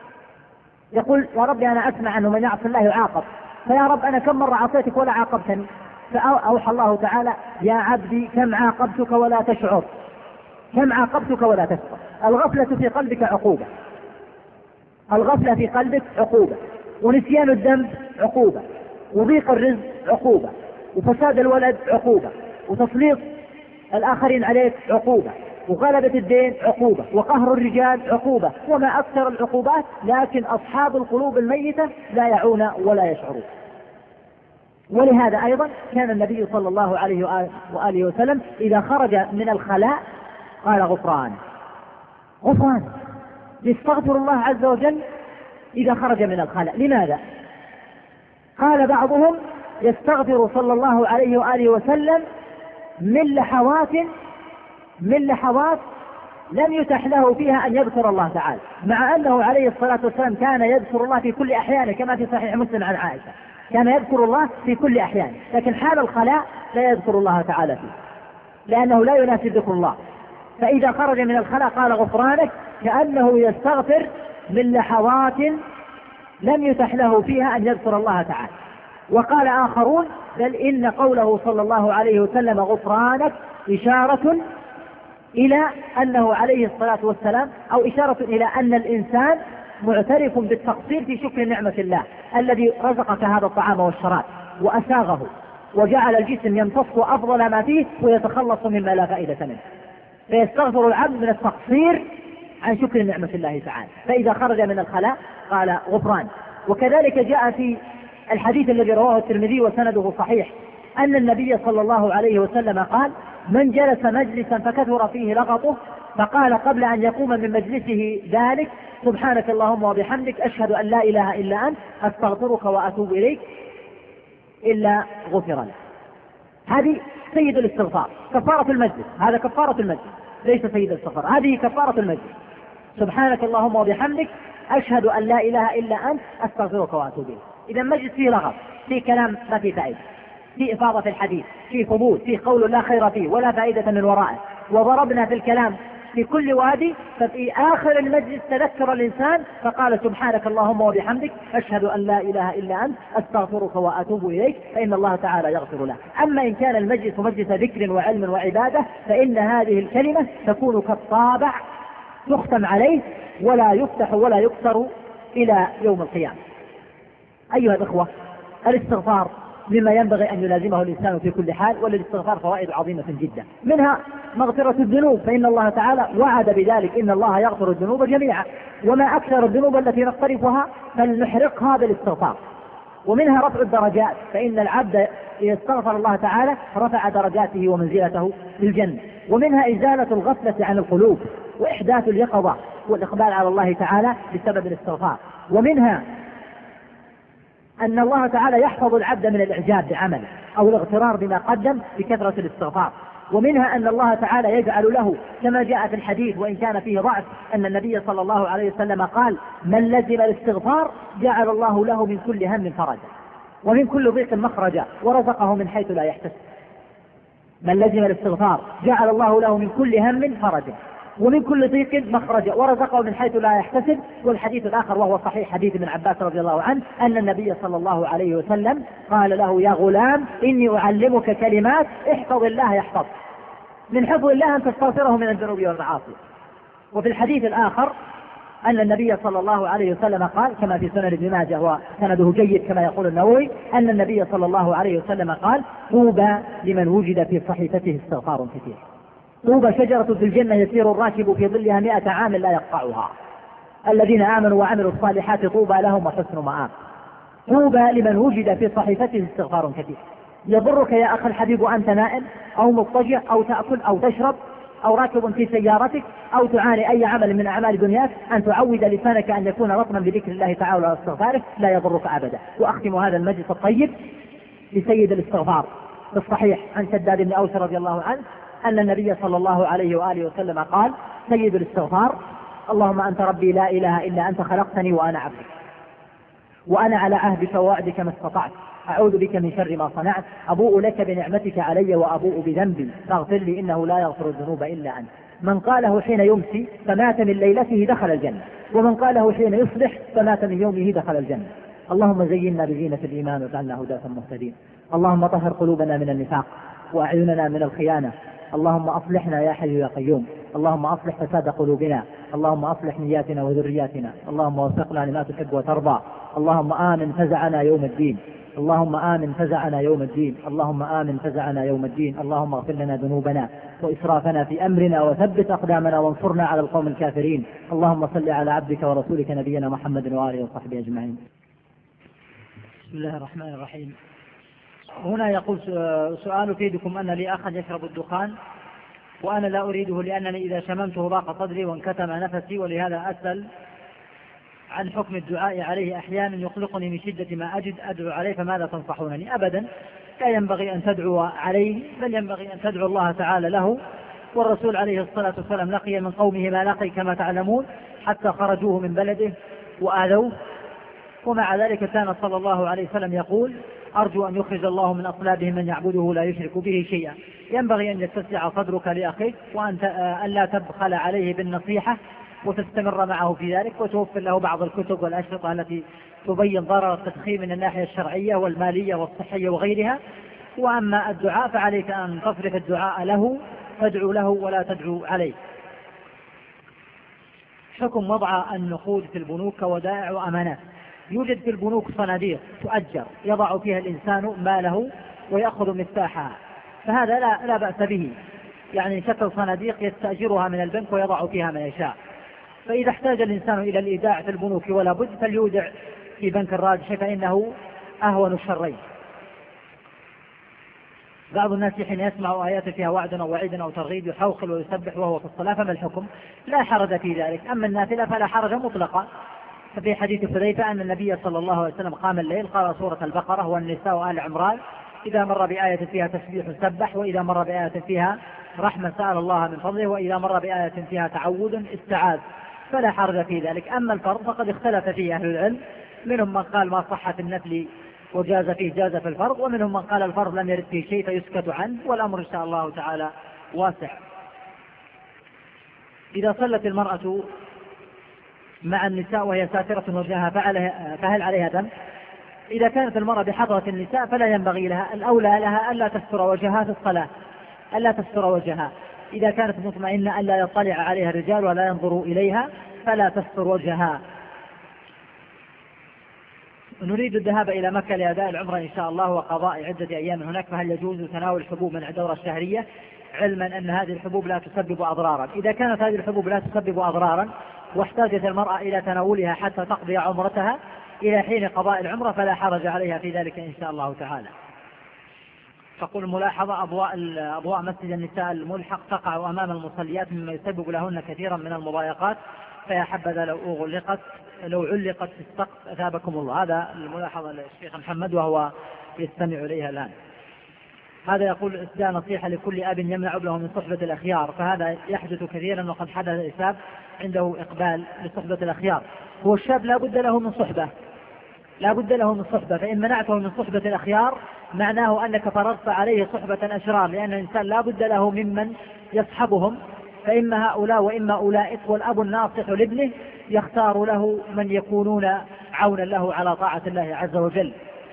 يقول يا رب أنا أسمع أنه من يعصي الله يعاقب، فيا رب أنا كم مرة عصيتك ولا عاقبتني؟ فأوحى الله تعالى يا عبدي كم عاقبتك ولا تشعر، كم عاقبتك ولا تشعر. الغفلة في قلبك عقوبة، الغفلة في قلبك عقوبة، ونسيان الذنب عقوبة، وضيق الرزق عقوبة، وفساد الولد عقوبة، وتسليط الآخرين عليك عقوبة، وغلبة الدين عقوبة، وقهر الرجال عقوبة، وما أكثر العقوبات. لكن أصحاب القلوب الميتة لا يعون ولا يشعرون. ولهذا أيضا كان النبي صلى الله عليه وآله وسلم إذا خرج من الخلاء قال غفران غفران، يستغفر الله عز وجل إذا خرج من الخلاء. لماذا؟ قال بعضهم يستغفر صلى الله عليه وآله وسلم من لحظات من لحظات لم يتح له فيها أن يذكر الله تعالى، مع أنه عليه الصلاة والسلام كان يذكر الله في كل أحيانه، كما في صحيح مسلم عن عائشة كان يذكر الله في كل أحيانه، لكن حال الخلاء لا يذكر الله تعالى فيه لأنه لا يناسب ذكر الله. فإذا خرج من الخلاء قال غفرانك، كأنه يستغفر من لحظات لم يتح له فيها أن يذكر الله تعالى. وقال آخرون بل إن قوله صلى الله عليه وسلم غفرانك إشارة إلى أنه عليه الصلاة والسلام أو إشارة إلى أن الإنسان معترف بالتقصير في شكر نعمة الله الذي رزقك هذا الطعام والشراب وأساغه وجعل الجسم يمتص أفضل ما فيه ويتخلص مما لا فائدة منه، فيستغفر العبد من التقصير عن شكر نعمة الله تعالى. فإذا خرج من الخلاء قال غفران. وكذلك جاء في الحديث الذي رواه الترمذي وسنده صحيح أن النبي صلى الله عليه وسلم قال من جلس مجلسا فكثر فيه لغطه فقال قبل أن يقوم من مجلسه ذلك سبحانك اللهم وبحمدك أشهد أن لا إله إلا أنت أستغفرك وأتوب إليك إلا غفر له. هذه سيد الاستغفار، كفارة المجلس، هذا كفارة المجلس ليس سيد الاستغفار، هذه كفارة المجلس سبحانك اللهم وبحمدك أشهد أن لا إله إلا أنت أستغفرك وأتوب إليك. إذا مجلس فيه لغط، فيه كلام ما فيه فائدة، في إفاضة في الحديث، في فضول، في قول لا خير فيه ولا فائدة من ورائه، وضربنا في الكلام في كل وادي، ففي آخر المجلس تذكر الإنسان فقال سبحانك اللهم وبحمدك أشهد أن لا إله إلا أنت أستغفرك وأتوب إليك، فإن الله تعالى يغفر له. أما إن كان المجلس مجلس ذكر وعلم وعبادة فإن هذه الكلمة تكون كالطابع تختم عليه ولا يفتح ولا يكسر إلى يوم القيامة. أيها الإخوة، الاستغفار مما ينبغي أن يلازمه الإنسان في كل حال، وللاستغفار فوائد عظيمة جدا، منها مغفرة الذنوب، فإن الله تعالى وعد بذلك إن الله يغفر الذنوب جميعا، وما أكثر الذنوب التي نقترفها فلنحرقها بالاستغفار. ومنها رفع الدرجات، فإن العبد إذا استغفر الله تعالى رفع درجاته ومنزلته في الجنة. ومنها إزالة الغفلة عن القلوب وإحداث اليقظة والإقبال على الله تعالى بسبب الاستغفار. ومنها أن الله تعالى يحفظ العبد من الإعجاب بعمله أو الاغترار بما قدم بكثرة الاستغفار. ومنها أن الله تعالى يجعل له كما جاء في الحديث وإن كان فيه ضعف أن النبي صلى الله عليه وسلم قال من لزم الاستغفار جعل الله له من كل هم فرجا ومن كل ضيق مخرجا ورزقه من حيث لا يحتسب. من لزم الاستغفار جعل الله له من كل هم فرجا ومن كل ضيق مخرجا ورزقه من حيث لا يحتسب. والحديث الآخر وهو صحيح حديث ابن عباس رضي الله عنه أن النبي صلى الله عليه وسلم قال له يا غلام إني أعلمك كلمات احفظ الله يحفظ. من حفظ الله أن تستغفره من الذنوب والمعاصي. وفي الحديث الآخر أن النبي صلى الله عليه وسلم قال كما في سنن ابن ماجه وسنده جيد كما يقول النووي أن النبي صلى الله عليه وسلم قال طوبى لمن وجد في صحيفته استغفار كثير. طوبى شجرة في الجنة يسير الراكب في ظلها مئة عام لا يقطعها. الذين آمنوا وعملوا الصالحات طوبى لهم وحسن مآب. طوبى لمن وجد في صحيفته استغفار كثير. يضرك يا أخي الحبيب أنت نائم أو مضطجع أو تأكل أو تشرب أو راكب في سيارتك أو تعاني أي عمل من أعمال دنياك أن تعود لسانك أن يكون رطبا بذكر الله تعالى واستغفاره لا يضرك أبدا. وأختم هذا المجلس الطيب بسيد الاستغفار في الصحيح عن شداد بن أوس رضي الله عنه أن النبي صلى الله عليه وآله وسلم قال سيد الاستغفار اللهم أنت ربي لا إله إلا أنت خلقتني وأنا عبدك وأنا على عهدك ووعدك ما استطعت أعوذ بك من شر ما صنعت، أبوء لك بنعمتك علي وأبوء بذنبي فاغفر لي إنه لا يغفر الذنوب إلا أنت. من قاله حين يمسي فمات من ليلته دخل الجنة، ومن قاله حين يصبح فمات من يومه دخل الجنة. اللهم زينا بزينة الإيمان واجعلنا هداة مهتدين. اللهم طهر قلوبنا من النفاق وأعيننا من الخيانة. اللهم أصلحنا يا حي يا قيوم. اللهم أصلح فساد قلوبنا. اللهم أصلح نياتنا وذرياتنا. اللهم وفقنا لما تحب وترضى. اللهم آمن فزعنا يوم الدين. اللهم آمن فزعنا يوم الدين. اللهم آمن فزعنا يوم الدين. اللهم اغفر لنا ذنوبنا وإسرافنا في أمرنا وثبت أقدامنا وانصرنا على القوم الكافرين. اللهم صل على عبدك ورسولك نبينا محمد وآله وصحبه أجمعين. بسم الله الرحمن الرحيم. هنا يقول سؤال: أفيدكم أن لي أخا يشرب الدخان وأنا لا أريده لأنني إذا شممته ضاق صدري وانكتم نفسي، ولهذا أسأل عن حكم الدعاء عليه. أحيانا يقلقني من شدة ما أجد أدعو عليه، فماذا تنصحونني؟ أبدا لا ينبغي أن تدعو عليه، بل ينبغي أن تدعو الله تعالى له. والرسول عليه الصلاة والسلام لقي من قومه ما لقي كما تعلمون حتى خرجوه من بلده وآذوه، ومع ذلك كان صلى الله عليه وسلم يقول: أرجو أن يخرج الله من أصلابهم من يعبده لا يشرك به شيئا. ينبغي أن يتسع صدرك لأخيك، وأن لا تبخل عليه بالنصيحة وتستمر معه في ذلك، وتوفر له بعض الكتب والأشرطة التي تبين ضرر التدخين من الناحية الشرعية والمالية والصحية وغيرها. وأما الدعاء فعليك أن تصرف الدعاء له، تدعو له ولا تدعو عليه. حكم وضع النقود في البنوك كودائع وأمانات. يوجد في البنوك صناديق تؤجر يضع فيها الإنسان ماله ويأخذ مفتاحها، فهذا لا, لا بأس به، يعني شكل صناديق يستأجرها من البنك ويضع فيها ما يشاء. فإذا احتاج الإنسان إلى الإيداع في البنوك ولا بد فليودع في بنك الراجح، فإنه أهون الشرين. بعض الناس حين يسمع آيات فيها وعد أو وعيد أو ترغيب يحوخل ويسبح وهو في الصلاة، فما الحكم؟ لا حرج في ذلك. أما النافلة فلا حرج مطلقا. ففي حديث حذيفة أن النبي صلى الله عليه وسلم قام الليل قرأ سورة البقرة والنساء وآل عمران، إذا مر بآية فيها تسبيح سبح، وإذا مر بآية فيها رحمة سأل الله من فضله، وإذا مر بآية فيها تعوذ استعاذ، فلا حرج في ذلك. أما الفرض فقد اختلف فيه أهل العلم، منهم من قال ما صح في النفل وجاز فيه جاز في الفرض، ومنهم من قال الفرض لم يرد فيه شيء فيسكت عنه، والأمر إن شاء الله تعالى واسع. إذا صلت المرأة مع النساء وهي ساترة وجهها فهل عليها دم؟ إذا كانت المرأة بحضرة النساء فلا ينبغي لها، الأولى لها ألا تستر وجهها في الصلاة، ألا تستر وجهها. إذا كانت مطمئنة ألا يطلع عليها الرجال ولا ينظروا إليها فلا تستر وجهها. نريد الذهاب إلى مكة لأداء العمرة إن شاء الله وقضاء عدة أيام هناك، فهل يجوز تناول الحبوب من الدورة الشهرية، علما أن هذه الحبوب لا تسبب أضرارا؟ إذا كانت هذه الحبوب لا تسبب أضرارا واحتاجت المرأة إلى تناولها حتى تقضي عمرتها إلى حين قضاء العمرة فلا حرج عليها في ذلك إن شاء الله تعالى. تقول ملاحظة: أضواء, أضواء مسجد النساء الملحق تقع أمام المصليات مما يسبب لهن كثيرا من المضايقات، فيا حبذا لو أغلقت لو علقت في السقف أثابكم الله. هذا الملاحظة للشيخ محمد وهو يستمع إليها الآن. هذا يقول: إسداء نصيحة لكل أب يمنع ابنه من صحبة الأخيار، فهذا يحدث كثيرا وقد حدث الإساب عنده إقبال لصحبة الأخيار. هو الشاب لا بد له من صحبة، لا بد له من صحبة، فإن منعته من صحبة الأخيار معناه أنك فرضت عليه صحبة أشرار، لأن الإنسان لا بد له ممن يصحبهم، فإما هؤلاء وإما أولئك، والأب الناصح لابنه يختار له من يكونون عونا له على طاعة الله عز وجل.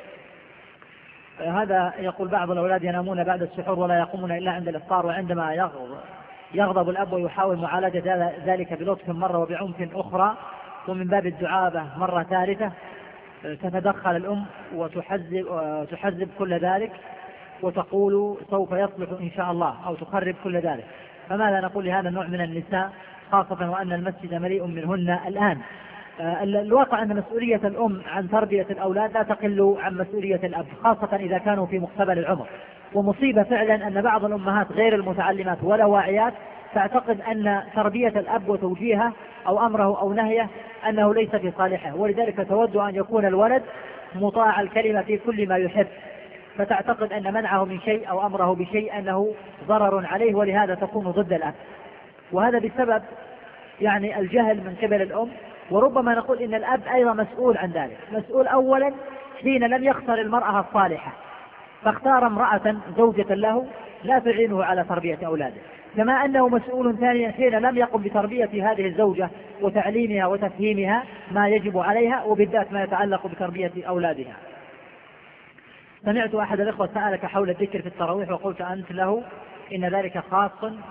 هذا يقول: بعض الأولاد ينامون بعد السحور ولا يقومون إلا عند الإفطار، وعندما يغضب, يغضب الأب ويحاول معالجة ذلك بلطف مرة وبعنف أخرى ومن باب الدعابة مرة ثالثة، تتدخل الأم وتحزب, وتحزب كل ذلك وتقول سوف يصلح إن شاء الله، أو تخرب كل ذلك. فماذا نقول لهذا النوع من النساء، خاصة وأن المسجد مليء منهن الآن؟ الواقع أن مسؤولية الأم عن تربية الأولاد لا تقل عن مسؤولية الأب، خاصة إذا كانوا في مقتبل العمر. ومصيبة فعلا أن بعض الأمهات غير المتعلمات ولا واعيات تعتقد أن تربية الأب وتوجيهه أو أمره أو نهيه أنه ليس في صالحه، ولذلك تود أن يكون الولد مطاع الكلمة في كل ما يحب، فتعتقد أن منعه من شيء أو أمره بشيء أنه ضرر عليه، ولهذا تكون ضد الأب. وهذا بسبب يعني الجهل من قبل الأم. وربما نقول إن الأب أيضا مسؤول عن ذلك، مسؤول أولا حين لم يختر المرأة الصالحة، فاختار امرأة زوجة له لا تعينه على تربية أولاده، كما أنه مسؤول ثانيا حين لم يقم بتربية هذه الزوجة وتعليمها وتفهيمها ما يجب عليها، وبالذات ما يتعلق بتربية أولادها. سمعت أحد الإخوة سألك حول الذكر في التراويح، وقلت أنت له إن ذلك خاص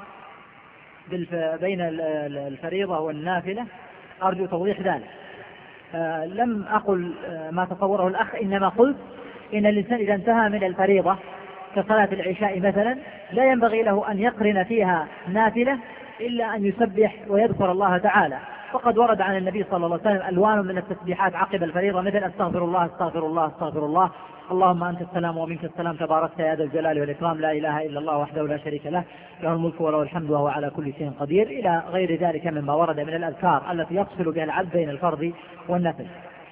بين الفريضة والنافلة، أرجو توضيح ذلك. آه لم أقل آه ما تصوره الأخ، إنما قلت إن الإنسان إذا انتهى من الفريضة كصلاة العشاء مثلا لا ينبغي له أن يقرن فيها نافلة إلا أن يسبح ويذكر الله تعالى، فقد ورد عن النبي صلى الله عليه وسلم ألوان من التسبيحات عقب الفريضة، مثل استغفر الله استغفر الله استغفر الله، اللهم أنت السلام ومنك السلام تباركت يا ذا الجلال والإكرام، لا إله إلا الله وحده لا شريك له، له الملك وله الحمد وهو على كل شيء قدير، إلى غير ذلك مما ورد من الأذكار التي يفصل بها العبد بين الفرض والنفل.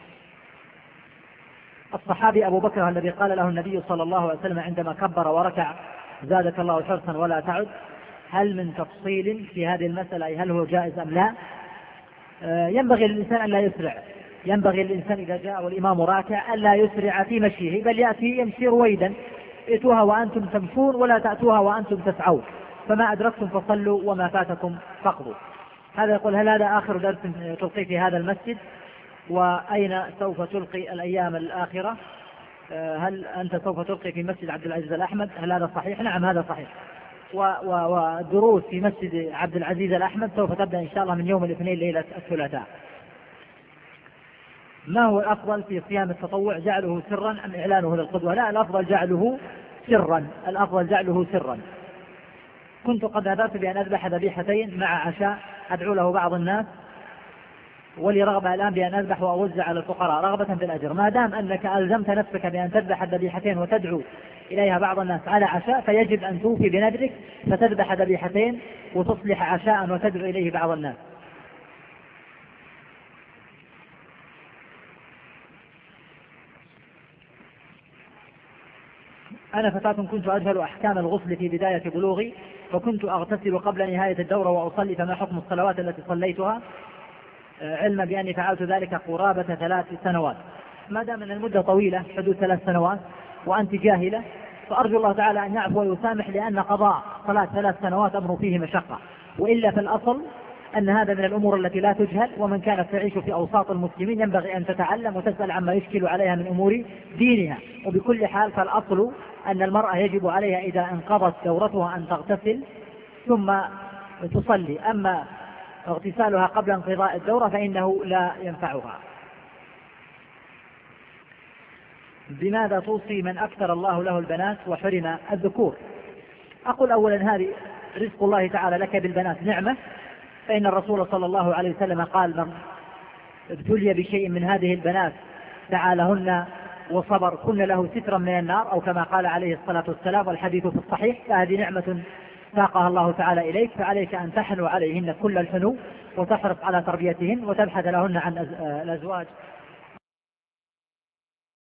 الصحابي أبو بكر الذي قال له النبي صلى الله عليه وسلم عندما كبر وركع زادك الله حرصا ولا تعد، هل من تفصيل في هذه المسألة هل هو جائز أم لا؟ آه ينبغي للإنسان أن لا يسرع، ينبغي للإنسان إذا جاء والإمام راكع أن لا يسرع في مشيه، بل يأتي يمشي رويدا، ائتوها وأنتم تمشون ولا تأتوها وأنتم تسعون، فما أدركتم فصلوا وما فاتكم فاقضوا. هذا يقول هل هذا آخر درس تلقي في هذا المسجد؟ وأين سوف تلقي الأيام الآخرة؟ هل أنت سوف تلقي في مسجد عبد العزيز الأحمد؟ هل هذا صحيح؟ نعم هذا صحيح. ودروس في مسجد عبد العزيز الأحمد سوف تبدأ إن شاء الله من يوم الاثنين ليلة الثلاثاء. ما هو الأفضل في صيام التطوع، جعله سرا أم إعلانه للقدوة؟ لا، الأفضل جعله سرا، الأفضل جعله سرا. كنت قد نذرت بأن أذبح ذبيحتين مع عشاء أدعو له بعض الناس، ولي رغبة الآن بأن أذبح وأوزع على الفقراء رغبة في الأجر. ما دام أنك ألزمت نفسك بأن تذبح الذبيحتين وتدعو إليها بعض الناس على عشاء، فيجب أن توفي بنذرك فتذبح ذبيحتين وتصلح عشاء وتدعو إليه بعض الناس. أنا فتاة كنت أجهل أحكام الغسل في بداية بلوغي، وكنت أغتسل قبل نهاية الدورة وأصلي، فما حكم الصلوات التي صليتها؟ علما بأني فعلت ذلك قرابة ثلاث سنوات. ما دام أن المدة طويلة حدود ثلاث سنوات وأنت جاهلة، فأرجو الله تعالى أن يعفو ويسامح، لأن قضاء صلاة ثلاث سنوات أمر فيه مشقة، وإلا في الأصل أن هذا من الأمور التي لا تجهل، ومن كانت تعيش في أوساط المسلمين ينبغي أن تتعلم وتسأل عما يشكل عليها من أمور دينها. وبكل حال فالأصل أن المرأة يجب عليها إذا انقضت دورتها أن تغتسل ثم تصلي، أما اغتسالها قبل انقضاء الدورة فإنه لا ينفعها. بماذا توصي من أكثر الله له البنات وحرم الذكور؟ أقول أولا هذه رزق الله تعالى لك بالبنات نعمة، فإن الرسول صلى الله عليه وسلم قال من ابتلي بشيء من هذه البنات تعالهن وصبر كن له سترا من النار، أو كما قال عليه الصلاة والسلام، والحديث في الصحيح. فهذه نعمة ساقها الله تعالى إليك، فعليك أن تحنو عليهن كل الحنو وتحرص على تربيتهن وتبحث لهن عن الأزواج